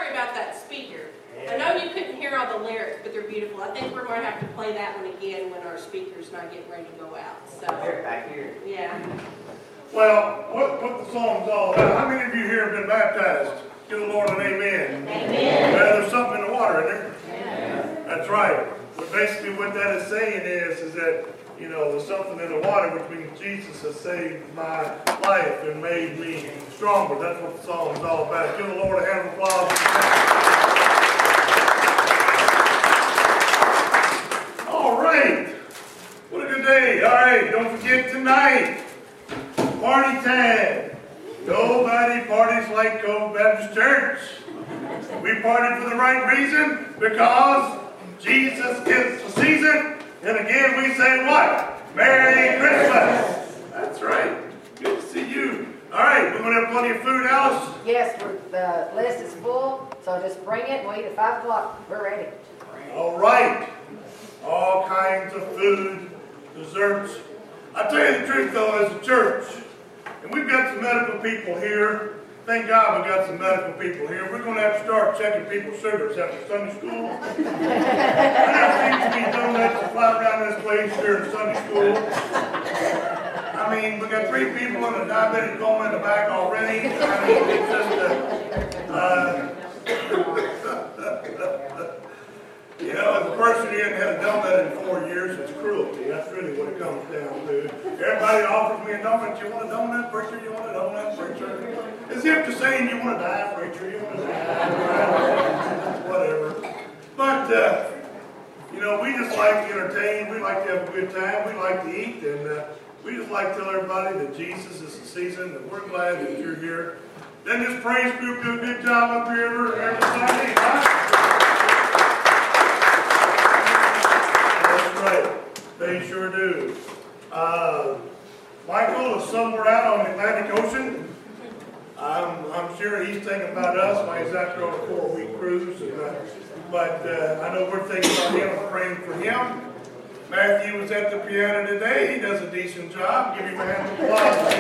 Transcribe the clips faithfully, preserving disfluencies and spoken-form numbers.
sorry about that speaker. I know you couldn't hear all the lyrics, but they're beautiful. I think we're going to have to play that one again when our speaker's not getting ready to go out. So, back here. Yeah. Well, what, what the song's all about. How many of you here have been baptized? Give the Lord an amen. Amen. Well, there's something in the water, isn't there? Amen. That's right. But basically what that is saying is, is that, you know, there's something in the water, which means Jesus has saved my life and made me stronger. That's what the song is all about. Give the Lord a hand of applause. All right. What a good day. All right. Don't forget tonight, party time. Nobody parties like Cove Baptist Church. We partied for the right reason, because Jesus is the season. And again, we say what? Merry Christmas. That's right. Good to see you. All right, we're going to have plenty of food, Alice? Yes, we're, the list is full, so just bring it and we'll eat at five o'clock. We're ready. All right. All kinds of food, desserts. I tell you the truth, though, as a church, and we've got some medical people here. Thank God we got some medical people here. We're going to have to start checking people's sugars after Sunday school. There seems to be donuts that fly around this place during Sunday school. I mean, we got three people in a diabetic coma in the back already. I mean, it's just a, uh, you know, as a person who hasn't had a donut in four years, it's cruelty. That's really what it comes down to. Everybody offers me a donut. You want a donut, preacher? You want a donut, preacher? As if to saying, you want to die, preacher? You want to die? Whatever. But, uh, you know, we just like to entertain. We like to have a good time. We like to eat. And uh, we just like to tell everybody that Jesus is the season, and we're glad that you're here. Then this praise group do a good job up here every, every Sunday, right? That's right. They sure do. Uh, Michael is somewhere out on the Atlantic Ocean. I'm, I'm sure he's thinking about us while he's out there on a four-week cruise. And, uh, but uh, I know we're thinking about him and praying for him. Matthew was at the piano today. He does a decent job. Give him a hand of applause.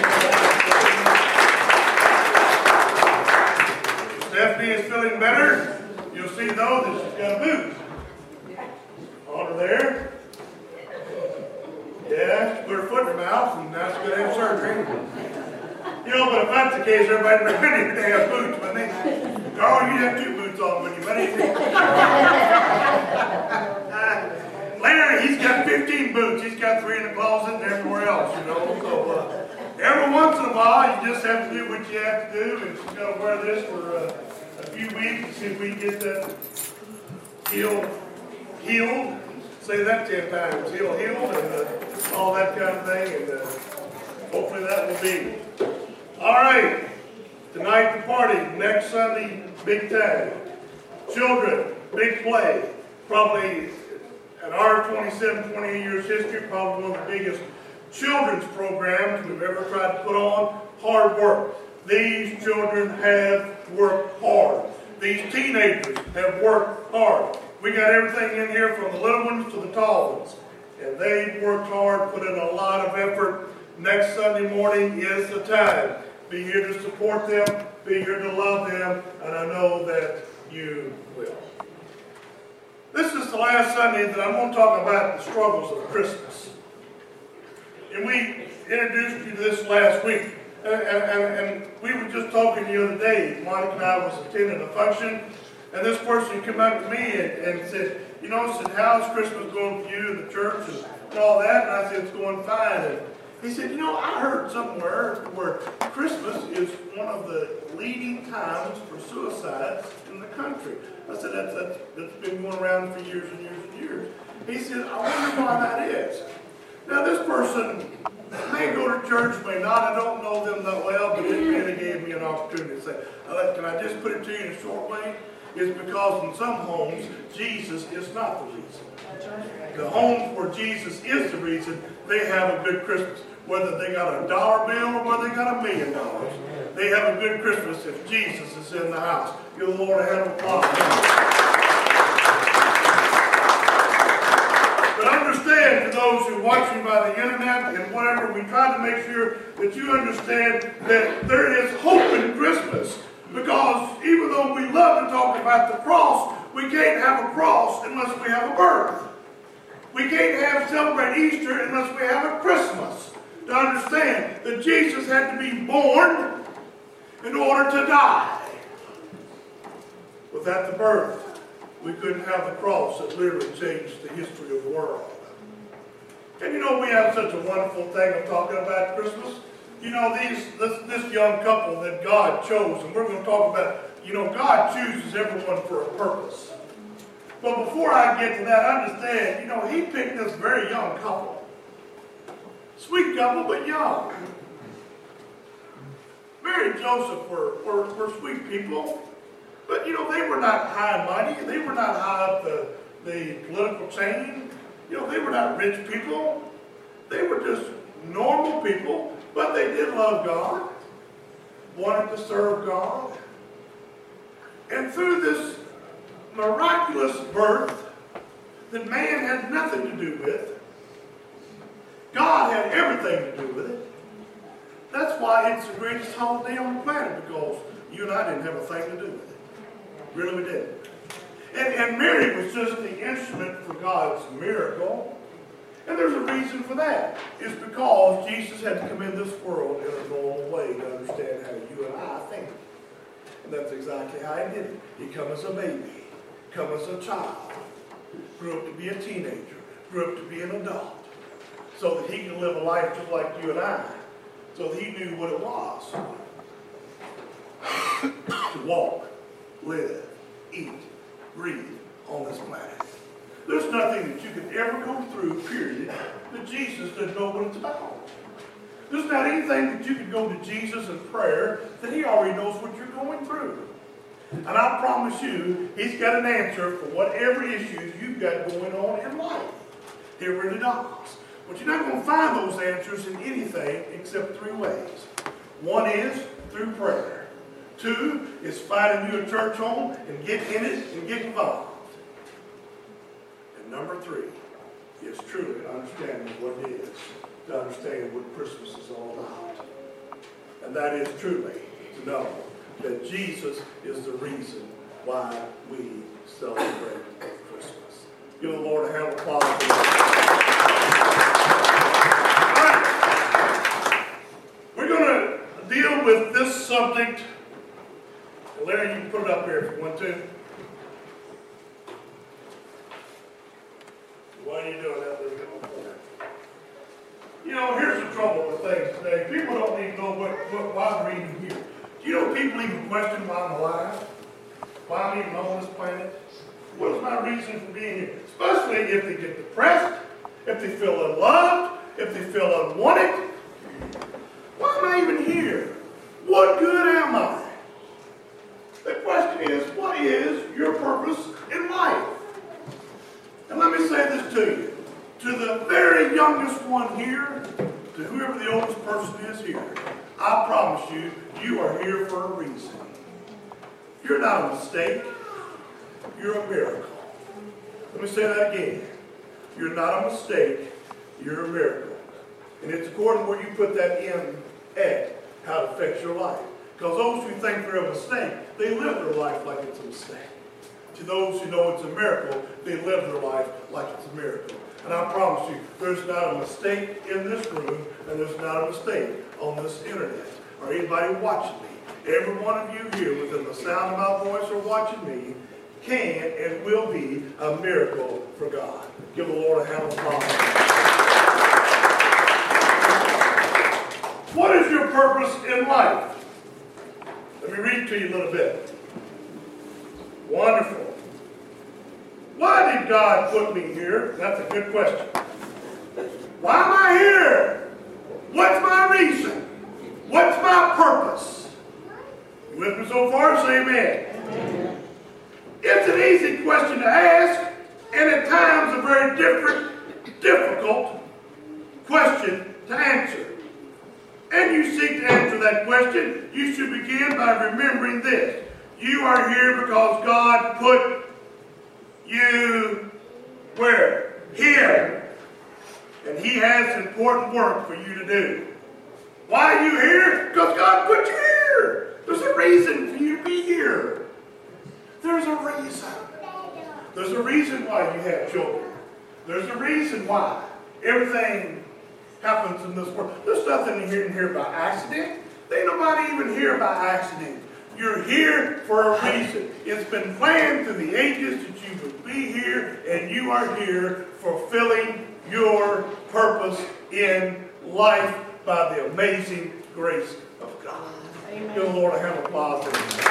Stephanie is feeling better. You'll see, though, that she's got a boot on her there. Yeah, she put her foot in her mouth, and now she's going to have surgery. You know, but if that's the case, everybody in the community they have boots, but they, Carl, you have two boots on when you buddy. uh, Larry, he's got fifteen boots. He's got three in the closet and everywhere else, you know. So uh, every once in a while, you just have to do what you have to do, and she's going to wear this for uh, a few weeks to see if we can get that heel healed. Say that ten times. Heel healed and uh, all that kind of thing, and uh, hopefully that will be. All right, tonight the party, next Sunday, big time. Children, big play. Probably, in our twenty-seven, twenty-eight years history, probably one of the biggest children's programs we've ever tried to put on. Hard work. These children have worked hard. These teenagers have worked hard. We got everything in here from the little ones to the tall ones. And they've worked hard, put in a lot of effort. Next Sunday morning is the time. Be here to support them, be here to love them, and I know that you will. This is the last Sunday that I'm going to talk about the struggles of Christmas. And we introduced you to this last week. And, and, and we were just talking the other day. Monica and I was attending a function, and this person came up to me and, and said, you know, said, how's Christmas going for you in the church and, and all that? And I said, it's going fine. And he said, you know, I heard somewhere where Christmas is one of the leading times for suicides in the country. I said, that's, that's, that's been going around for years and years and years. He said, I wonder why that is. Now, this person may go to church, may not. I don't know them that well, but it really gave me an opportunity to say, can I just put it to you in a short way? It's because in some homes, Jesus is not the reason. The homes where Jesus is the reason, they have a good Christmas. Whether they got a dollar bill or whether they got a million dollars, they have a good Christmas if Jesus is in the house. Give the Lord a hand of applause. But understand, to those who watch me by the internet and whatever, we try to make sure that you understand that there is hope in Christmas. Because even though we love to talk about about the cross, we can't have a cross unless we have a birth. We can't have celebrate Easter unless we have a Christmas. To understand that Jesus had to be born in order to die. Without the birth, we couldn't have the cross that literally changed the history of the world. And you know, we have such a wonderful thing of talking about Christmas. You know, these this, this young couple that God chose, and we're going to talk about, you know, God chooses everyone for a purpose. But before I get to that, understand, you know, he picked this very young couple. Sweet couple, but young. Mary and Joseph were, were, were sweet people. But, you know, they were not high and mighty. They were not high up the, the political chain. You know, they were not rich people. They were just normal people. But they did love God. Wanted to serve God. And through this miraculous birth that man had nothing to do with, God had everything to do with it. That's why it's the greatest holiday on the planet, because you and I didn't have a thing to do with it. Really, we didn't. And, and Mary was just the instrument for God's miracle. And there's a reason for that. It's because Jesus had to come in this world in a normal way to understand how you and I think. And that's exactly how he did it. He come as a baby, come as a child, grew up to be a teenager, grew up to be an adult, so that he could live a life just like you and I, so that he knew what it was to walk, live, eat, breathe on this planet. There's nothing that you could ever go through, period, that Jesus doesn't know what it's about. There's not anything that you could go to Jesus in prayer that he already knows what you're going through. And I promise you, he's got an answer for whatever issues you've got going on in life. He really does. But you're not going to find those answers in anything except three ways. One is through prayer. Two is finding you a church home and get in it and get involved. And number three is truly understanding what it is to understand what Christmas is all about. And that is truly to know that Jesus is the reason why we celebrate Christmas. Give the Lord a hand of applause. All right. We're going to deal with this subject. Larry, you can put it up here if you want to. Why are you doing that? You know, here's the trouble with things today. People don't even know what, what, why I'm reading here. Do you know people even question why I'm alive? Why I'm even on this planet? What is my reason for being here? Especially if they get depressed, if they feel unloved, if they feel unwanted. Why am I even here? What good am I? The question is, what is your purpose in life? And let me say this to you. To the very youngest one here, to whoever the oldest person is here, I promise you, you are here for a reason. You're not a mistake. You're a miracle. Let me say that again. You're not a mistake. You're a miracle. And it's according to where you put that in at, how it affects your life. Because those who think they're a mistake, they live their life like it's a mistake. To those who know it's a miracle, they live their life like it's a miracle. And I promise you, there's not a mistake in this room, and there's not a mistake on this internet, or anybody watching me. Every one of you here within the sound of my voice or watching me can and will be a miracle for God. Give the Lord a hand of applause. What is your purpose in life? Let me read to you a little bit. Wonderful. Why did God put me here? That's a good question. Why am I here? What's my reason? What's my purpose? You with me so far? Say amen. Amen. It's an easy question to ask, and at times a very different, difficult question to answer. And you seek to answer that question, you should begin by remembering this. You are here because God put you where? Here. And he has important work for you to do. Why are you here? Because God put you here. There's a reason for you to be here. There's a a reason why you have children. There's a reason why everything happens in this world. There's nothing in here, in here by accident. There ain't nobody even here by accident. You're here for a reason. It's been planned through the ages that you would be here, and you are here fulfilling your purpose in life by the amazing grace of God. Amen. Give the Lord a hand of applause.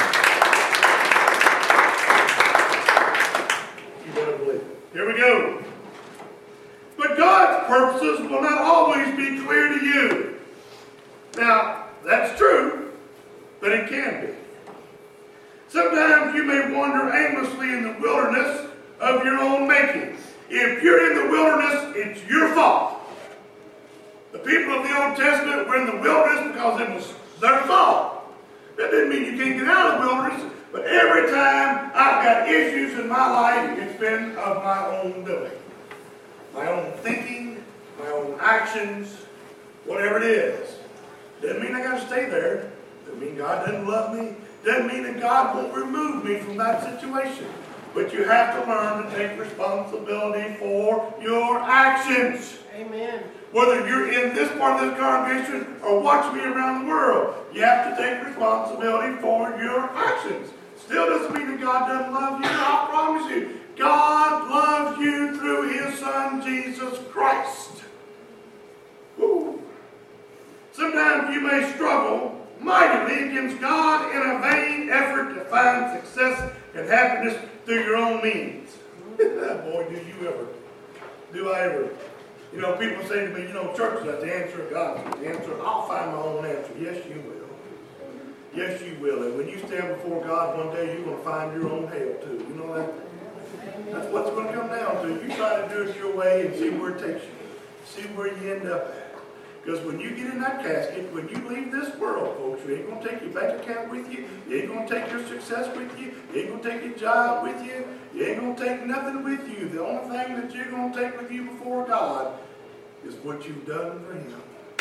You better believe it. Here we go. But God's purposes will not always be clear to you. Now, that's true, but it can be. Sometimes you may wander aimlessly in the wilderness of your own making. If you're in the wilderness, it's your fault. The people of the Old Testament were in the wilderness because it was their fault. That didn't mean you can't get out of the wilderness, but every time I've got issues in my life, it's been of my own doing. My own thinking, my own actions, whatever it is. Doesn't mean I got to stay there. Doesn't mean God doesn't love me. Doesn't mean that God won't remove me from that situation. But you have to learn to take responsibility for your actions. Amen. Whether you're in this part of this congregation or watch me around the world, you have to take responsibility for your actions. Still doesn't mean that God doesn't love you. I promise you, God loves you through His Son, Jesus Christ. Woo. Sometimes you may struggle mightily against God in a vain effort to find success and happiness through your own means. Boy, do you ever. Do I ever. You know, people say to me, you know, church is not the answer, God's not the answer. I'll find my own answer. Yes, you will. Yes, you will. And when you stand before God one day, you're going to find your own hell too. You know that? That's what's going to come down to. You try to do it your way and see where it takes you. See where you end up at. Because when you get in that casket, when you leave this world, folks, you ain't going to take your bank account with you. You ain't going to take your success with you. You ain't going to take your job with you. You ain't going to take nothing with you. The only thing that you're going to take with you before God is what you've done for Him.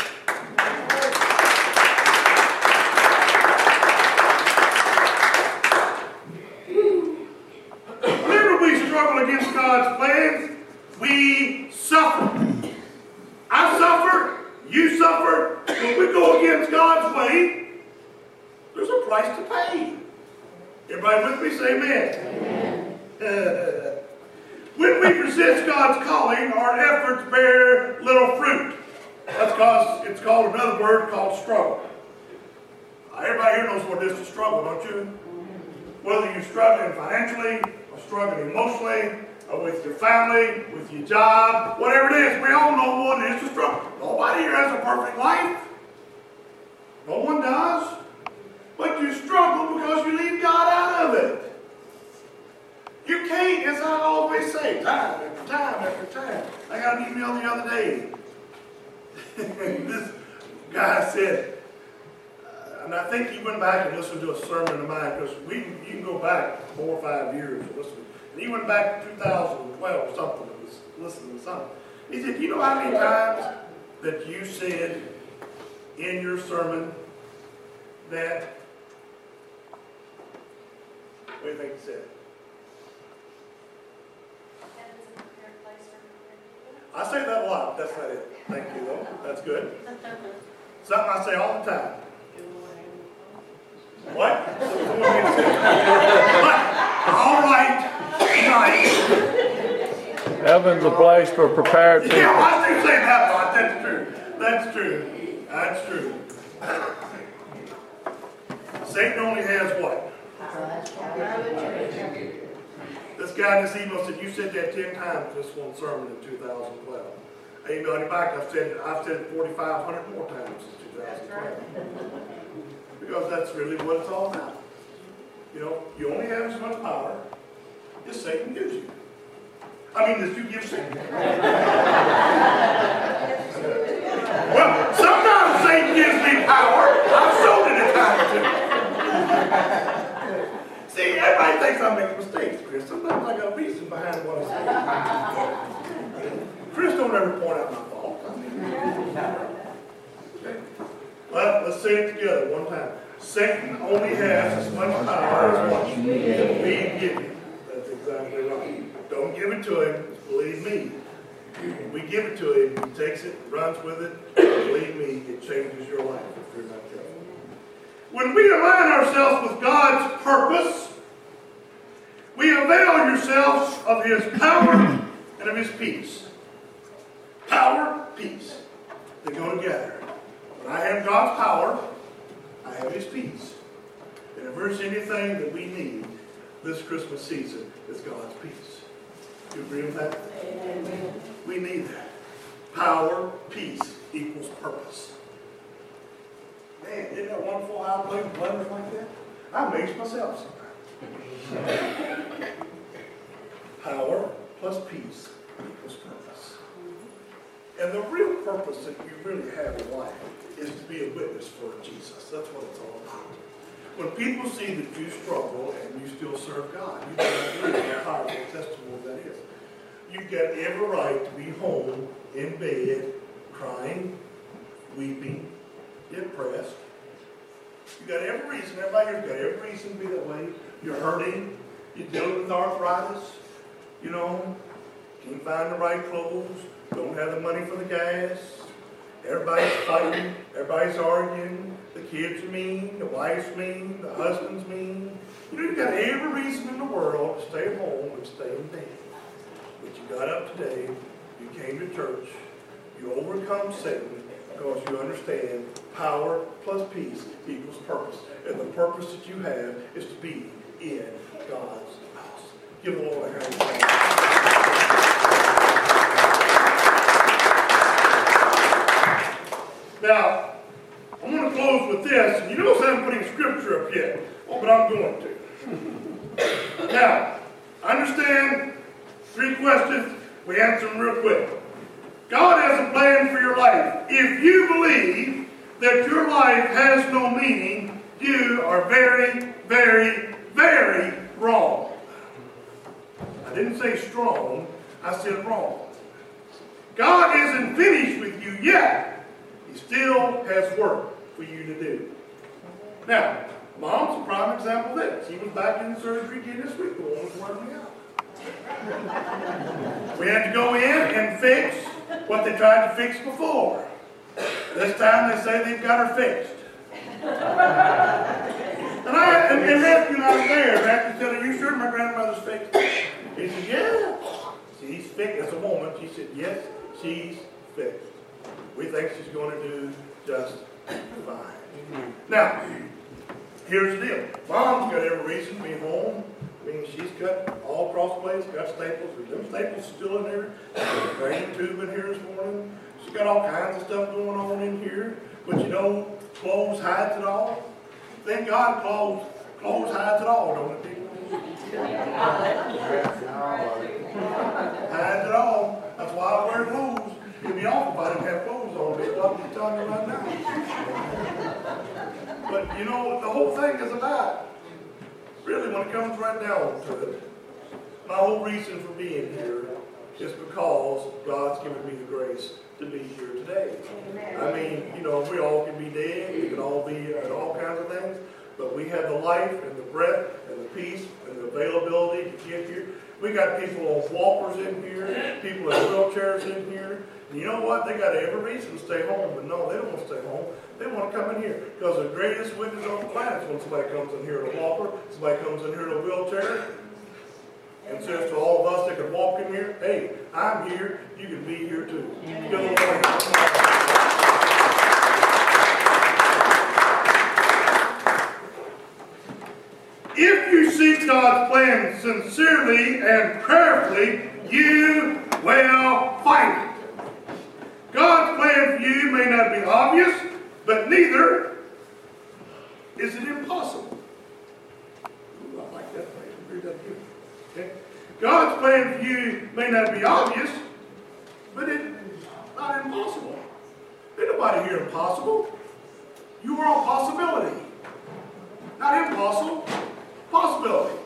Whenever we struggle against God's plans, we suffer. I suffer. You suffer. When we go against God's way, there's a price to pay. Everybody with me? Say amen. Amen. When we resist God's calling, our efforts bear little fruit. That's because it's called another word called struggle. Everybody here knows what it is to struggle, don't you? Whether you're struggling financially, or struggling emotionally, or with your family, with your job, whatever it is, we all know what it is to struggle. Nobody here has a perfect life. No one does. But you struggle because you leave God out of it. You can't, as I always say, time after time after time. I got an email the other day. This guy said, uh, and I think he went back and listened to a sermon of mine, because we you can go back four or five years and listen. And he went back to two thousand twelve or something and was listening to something. He said, you know how many times that you said in your sermon that, what do you think he said? I say that a lot, but that's not it. Thank you, though. That's good. Something I say all the time. What? All right. Nice. Heaven's a place for prepared people. Yeah, I do say that a lot. That's true. That's true. That's true. Satan only has what? This guy in this email said, you said that ten times this one sermon in two thousand twelve. I emailed him back, I've said, I've said it forty-five hundred more times since two thousand twelve. Because that's really what it's all about. You know, you only have as much power as Satan gives you. I mean, as you give Satan. Well, sometimes Satan gives me power. I've shown it a time or two. See, everybody thinks I make mistakes, Chris. Sometimes I got a reason behind what I say. Chris don't ever point out my fault. Okay. Well, let's say it together one time. Satan only has as much power as what we give him. That's exactly right. Don't give it to him. Believe me. When we give it to him, he takes it, runs with it. Believe me, it changes your life if you're not careful. When we align ourselves with God's purpose, we avail yourselves of his power and of his peace. Power, peace. They go together. When I have God's power, I have his peace. And if there's anything that we need this Christmas season, it's God's peace. Do you agree with that? Amen. We need that. Power, peace equals purpose. Man, isn't that wonderful how I play with letters like that? I amaze myself sometimes. Power plus peace equals purpose. And the real purpose that you really have in life is to be a witness for Jesus. That's what it's all about. When people see that you struggle and you still serve God, you don't know how powerful testimony that is. You've got every right to be home, in bed, crying, weeping, depressed. You've got every reason, everybody here's got every reason to be that way. You're hurting, you're dealing with arthritis, you know, can't find the right clothes, don't have the money for the gas, everybody's fighting, everybody's arguing, the kids are mean, the wife's mean, the husband's mean. You know, you've got every reason in the world to stay at home and stay in bed. But you got up today, you came to church, you overcome Satan because you understand power plus peace equals purpose. And the purpose that you have is to be in God's house. Give the Lord a hand of praise. Now, I'm going to close with this. And you notice I haven't put any scripture up yet. Oh, but I'm going to. Now, understand three questions. We answer them real quick. God has a plan for your life. If you believe that your life has no meaning, you are very, very, very wrong. I didn't say strong. I said wrong. God isn't finished with you yet. He still has work for you to do. Now, Mom's a prime example of this. She was back in surgery again this week. The one was wearing me out. We had to go in and fix what they tried to fix before. This time they say they've got her fixed. And I and, and Matthew and I was there. Matthew said, "Are you sure my grandmother's fixed?" He said, "Yeah." She's fixed. As a woman, she said, "Yes, she's fixed. We think she's going to do just fine." Now, here's the deal. Mom's got every reason to be home. I mean, she's cut all across the place, got staples. Them staples still in there. There's a drain tube in here this morning. She's got all kinds of stuff going on in here. But you know, clothes hides it all. Thank God clothes, clothes hides it all, don't it, people? Hides it all. That's why I wear clothes. It'd be awful if I didn't have clothes on. They'd love me telling you right now. But you know what the whole thing is about? Really, when it comes right down to it, my whole reason for being here is because God's given me the grace to be here today. I mean, you know, we all can be dead, we can all be at all kinds of things, but we have the life and the breath and the peace and the availability to get here. We got people on walkers in here, people in wheelchairs in here. And you know what? They got every reason to stay home, but no, they don't want to stay home. They want to come in here. Because the greatest witness on the planet is when somebody comes in here in a walker, somebody comes in here in a wheelchair, and says to all of us that can walk in here, "Hey, I'm here, you can be here too." Give the Lord a hand. If you seek God's plan sincerely and prayerfully, you will find it. God's plan for you may not be obvious, but neither is it impossible. Ooh, I like that phrase. Read that again. Okay? God's plan for you may not be obvious, but it's not impossible. Ain't nobody here impossible. You are a possibility. Not impossible. Possibility.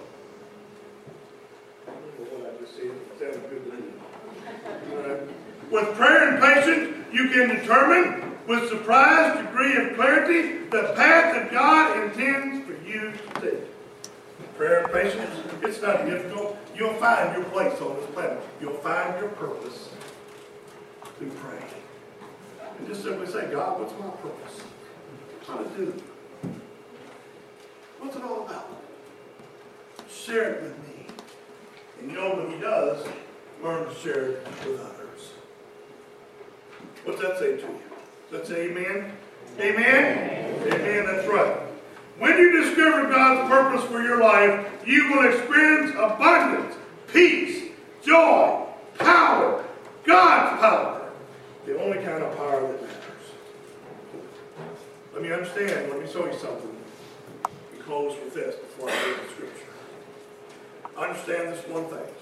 What I just said sounded good to me. Right. With prayer and patience, you can determine with surprise degree of clarity the path that God intends for you to take. Prayer and patience, it's not difficult. You'll find your place on this planet. You'll find your purpose through praying. And just simply say, God, what's my purpose? What to do? What's it all about? Share it with me. And you know when he does, learn to share it with others. What's that say to you? Does that say amen? Amen? Amen, amen, that's right. When you discover God's purpose for your life, you will experience abundance, peace, joy, power, God's power. The only kind of power that matters. Let me understand, let me show you something. We close with this before I read the scripture. Understand this one thing.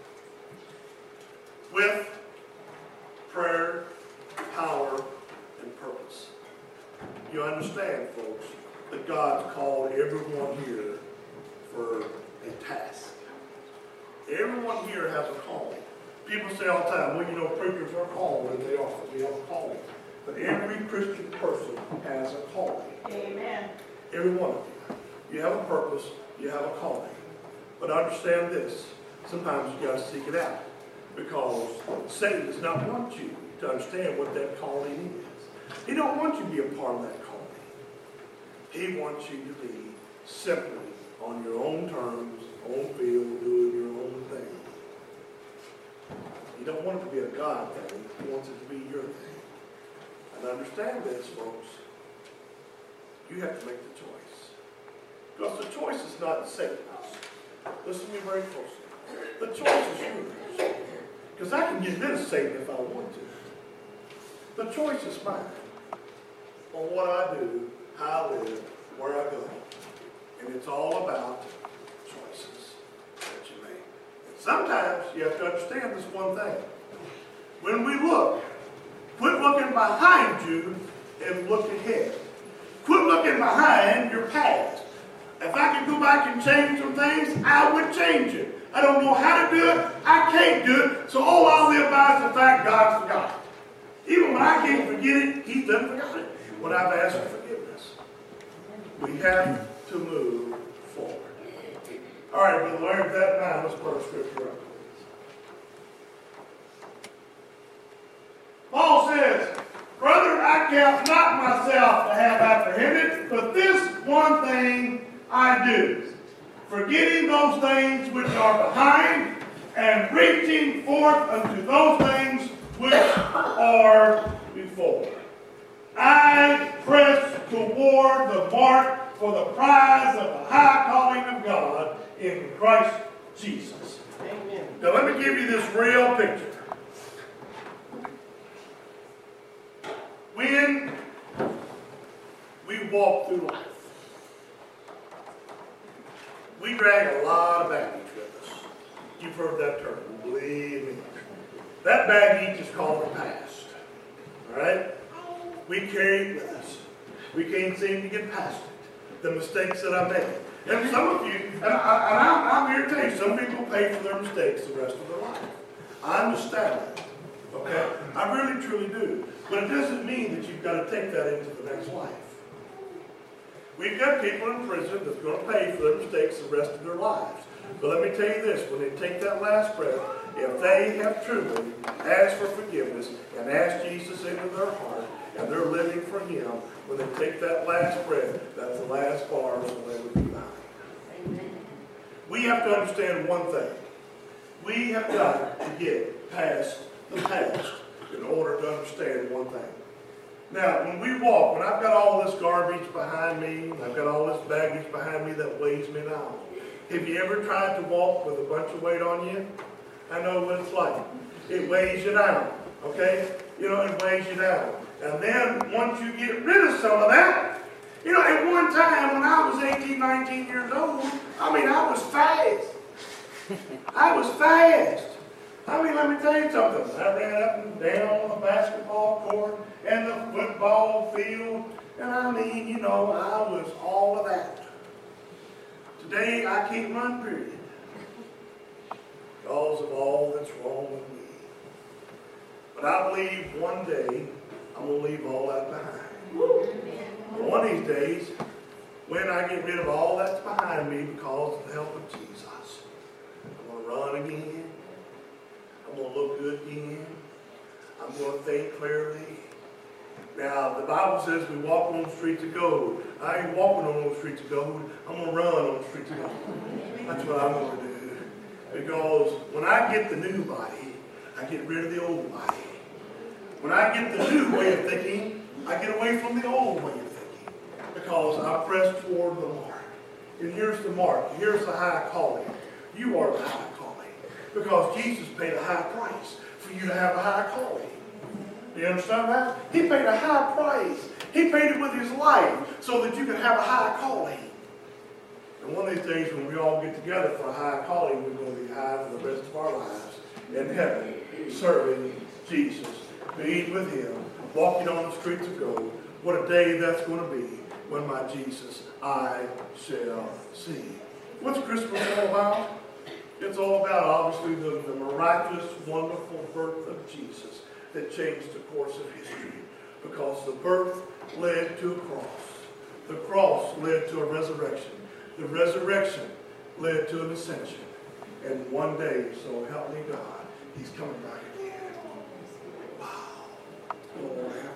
With prayer, power, and purpose. You understand, folks, that God's called everyone here for a task. Everyone here has a calling. People say all the time, well, you know, preachers are called, and they are. We have a calling. But every Christian person has a calling. Amen. Every one of you. You have a purpose, you have a calling. But understand this, sometimes you got to seek it out. Because Satan does not want you to understand what that calling is. He don't want you to be a part of that calling. He wants you to be simply on your own terms, own field, doing your own thing. You don't want it to be a God thing. He wants it to be your thing. And understand this, folks. You have to make the choice. Because the choice is not Satan's. Listen to me very closely. The choice is yours. Because I can get rid of Satan if I want to. The choice is mine. On what I do, how I live, where I go. And it's all about choices that you make. And sometimes you have to understand this one thing. When we look, quit looking behind you and look ahead. Quit looking behind your past. If I could go back and change some things, I would change it. I don't know how to do it. I can't do it. So all I live by is the fact God forgot it. Even when I can't forget it, He's done forgot it. When I've asked for forgiveness. We have to move forward. All right, Brother Larry, with that in mind, let's put our scripture up, please. Paul says, Brother, I count not myself to have apprehended, but this one thing I do, forgetting those things which are behind, and reaching forth unto those things which are before. I press toward the mark for the prize of the high calling of God in Christ Jesus. Amen. Now let me give you this real picture. When we walk through life, we drag a lot of baggage with us. You've heard that term, believe me. That baggage is called the past. All right? We carry it with us. We can't seem to get past it. The mistakes that I made. And some of you, and, I, and I'm, I'm here to tell you, some people pay for their mistakes the rest of their life. I understand that. Okay? I really, truly do. But it doesn't mean that you've got to take that into the next life. We've got people in prison that's going to pay for their mistakes the rest of their lives. But let me tell you this, when they take that last breath, if they have truly asked for forgiveness and asked Jesus into their heart, and they're living for Him, when they take that last breath, that's the last bar, so they would be behind. Amen. We have to understand one thing. We have got to get past the past in order to understand one thing. Now, when we walk, when I've got all this garbage behind me, I've got all this baggage behind me that weighs me down. Have you ever tried to walk with a bunch of weight on you? I know what it's like. It weighs you down, okay? You know, it weighs you down. And then, once you get rid of some of that, you know, at one time when I was eighteen, nineteen years old, I mean, I was fast. I was fast. I mean, let me tell you something. I ran up and down on the basketball court and the football field. And I mean, you know, I was all of that. Today, I can't run, period. Because of all that's wrong with me. But I believe one day, I'm going to leave all that behind. But one of these days, when I get rid of all that's behind me because of the help of Jesus, I'm going to run again. I'm going to look good again. I'm going to think clearly. Now, the Bible says we walk on the streets of gold. I ain't walking on those streets of gold. I'm going to run on the streets of gold. That's what I'm going to do. Because when I get the new body, I get rid of the old body. When I get the new way of thinking, I get away from the old way of thinking. Because I press toward the mark. And here's the mark. Here's the high calling. You are the high calling. Because Jesus paid a high price for you to have a high calling. Do you understand that? He paid a high price. He paid it with his life so that you could have a high calling. And one of these days when we all get together for a high calling, we're going to be high for the rest of our lives in heaven, serving Jesus, being with him, walking on the streets of gold. What a day that's going to be when my Jesus I shall see. What's Christmas all about? It's all about, obviously, the, the miraculous, wonderful birth of Jesus that changed the course of history. Because the birth led to a cross. The cross led to a resurrection. The resurrection led to an ascension. And one day, so help me God, he's coming back again. Wow. Oh, yeah.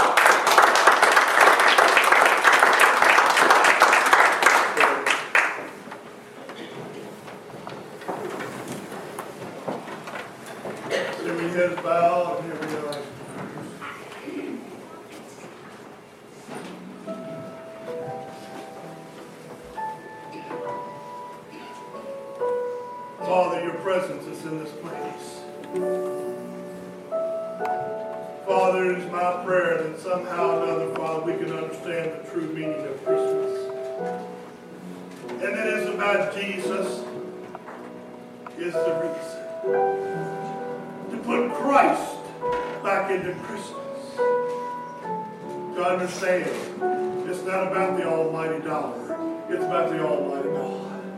Every head is bowed and every eye is Father, your presence is in this place. Father, it is my prayer that somehow or another, Father, we can understand the true meaning of Christmas. And it is about Jesus is the reason. To put Christ back into Christmas. To understand, it's not about the almighty dollar. It's about the almighty God.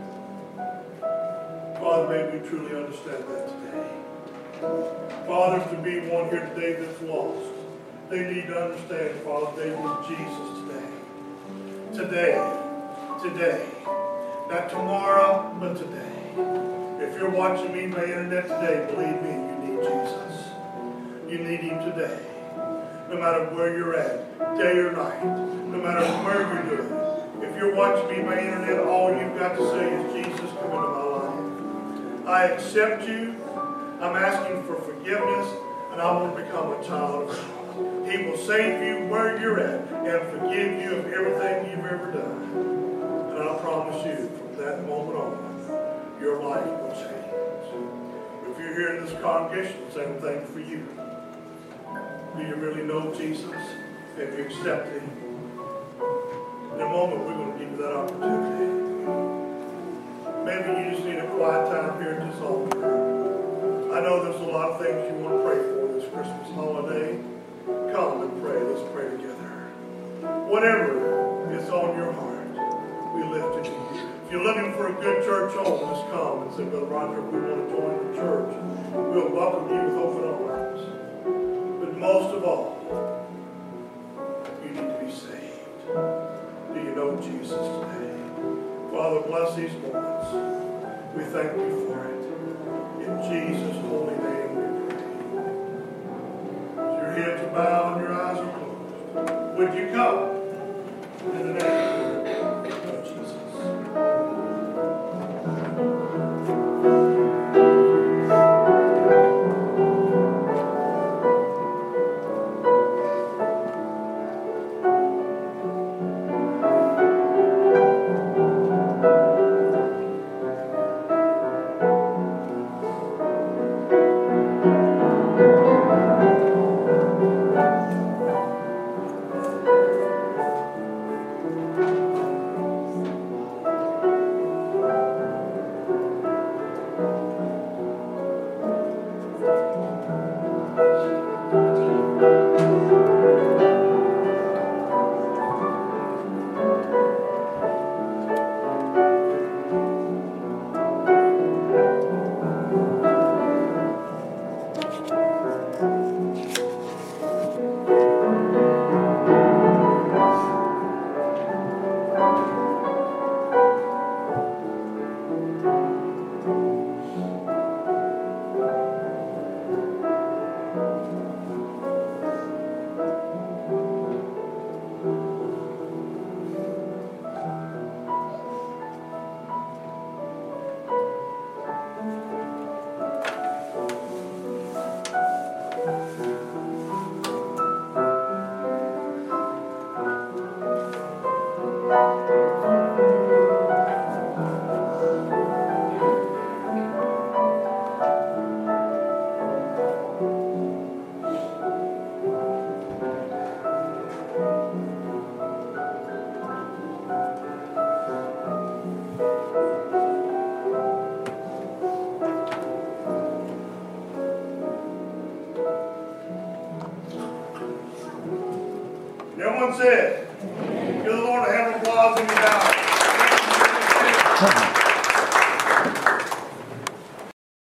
Father, may we truly understand that today. Fathers, to be one here today that's lost, they need to understand, Father, they need Jesus today. Today. Today. Not tomorrow, but today. If you're watching me by internet today, believe me, you need Jesus. You need him today. No matter where you're at, day or night, no matter where you're doing. If you're watching me by internet, all you've got to say is, Jesus, come into my life. I accept you. I'm asking for forgiveness, and I want to become a child of God. He will save you where you're at and forgive you of everything you've ever done. And I promise you, from that moment on, your life will change. If you're here in this congregation, same thing for you. Do you really know Jesus? Have you accepted him? In a moment, we're going to give you that opportunity. Maybe you just need a quiet time here at this altar. I know there's a lot of things you want to pray for this Christmas holiday. Come and pray. Let's pray together. Whatever is on your heart, we lift it to you. If you're looking for a good church home, just come and say, Brother Roger, we want to join the church. We'll welcome you with open arms. But most of all, you need to be saved. Do you know Jesus today? Father, bless these moments. We thank you for it. In Jesus' holy name we pray. As your heads are bowed and your eyes are closed, would you come in the name of Jesus? everyone said? Give the Lord a hand of applause in the house.